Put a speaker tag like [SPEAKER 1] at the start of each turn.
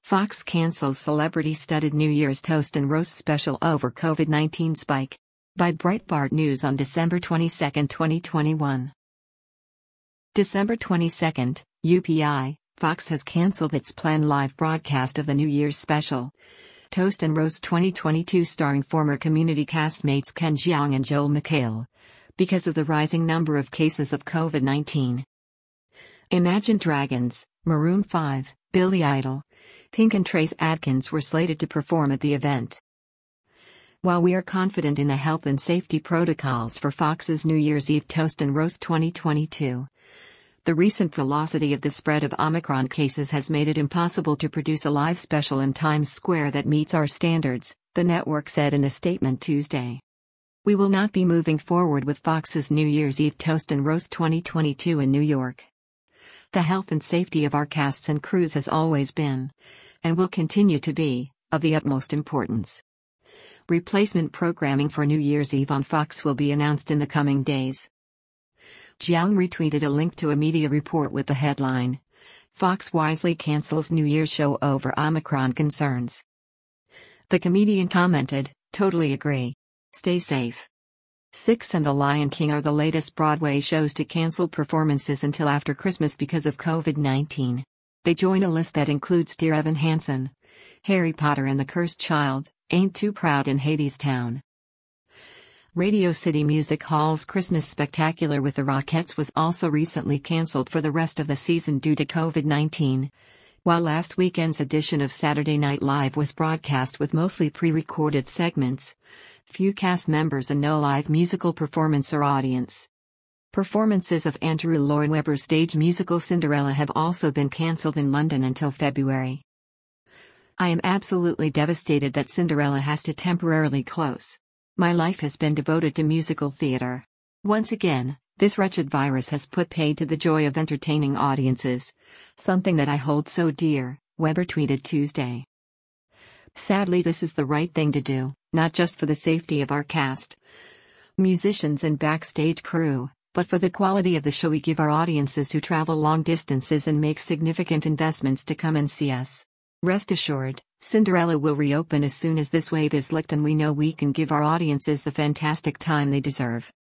[SPEAKER 1] Fox cancels celebrity-studded New Year's toast and roast special over COVID-19 spike. By Breitbart News on December 22, 2021. December 22, UPI, Fox has canceled its planned live broadcast of the New Year's special, Toast and Roast 2022, starring former Community castmates Ken Jeong and Joel McHale, because of the rising number of cases of COVID-19. Imagine Dragons, Maroon 5, Billy Idol, Pink and Trace Adkins were slated to perform at the event. While we are confident in the health and safety protocols for Fox's New Year's Eve Toast and Roast 2022, the recent velocity of the spread of Omicron cases has made it impossible to produce a live special in Times Square that meets our standards, the network said in a statement Tuesday. We will not be moving forward with Fox's New Year's Eve Toast and Roast 2022 in New York. The health and safety of our casts and crews has always been, and will continue to be, of the utmost importance. Replacement programming for New Year's Eve on Fox will be announced in the coming days. Jeong retweeted a link to a media report with the headline, "Fox wisely cancels New Year's show over Omicron concerns." The comedian commented, "Totally agree. Stay safe." Six and The Lion King are the latest Broadway shows to cancel performances until after Christmas because of COVID-19. They join a list that includes Dear Evan Hansen, Harry Potter and the Cursed Child, Ain't Too Proud and Hadestown. Radio City Music Hall's Christmas Spectacular with the Rockettes was also recently canceled for the rest of the season due to COVID-19, while last weekend's edition of Saturday Night Live was broadcast with mostly pre-recorded segments, few cast members and no live musical performance or audience. Performances of Andrew Lloyd Webber's stage musical Cinderella have also been cancelled in London until February. I am absolutely devastated that Cinderella has to temporarily close. My life has been devoted to musical theatre. Once again, this wretched virus has put paid to the joy of entertaining audiences, something that I hold so dear, Webber tweeted Tuesday. Sadly, this is the right thing to do, not just for the safety of our cast, musicians and backstage crew, but for the quality of the show we give our audiences who travel long distances and make significant investments to come and see us. Rest assured, Cinderella will reopen as soon as this wave is licked, and we know we can give our audiences the fantastic time they deserve.